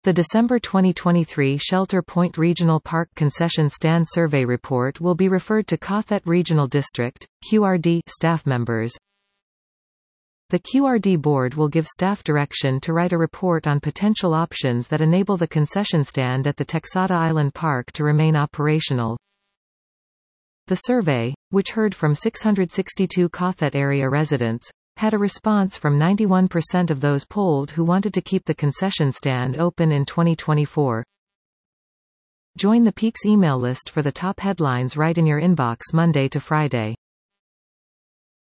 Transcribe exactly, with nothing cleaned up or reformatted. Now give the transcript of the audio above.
The December twenty twenty-three Shelter Point Regional Park Concession Stand Survey Report will be referred to Cothet Regional District, Q R D, staff members. The Q R D board will give staff direction to write a report on potential options that enable the concession stand at the Texada Island Park to remain operational. The survey, which heard from six hundred sixty-two Cothet area residents, had a response from ninety-one percent of those polled who wanted to keep the concession stand open in twenty twenty-four. Join the Peaks email list for the top headlines right in your inbox Monday to Friday.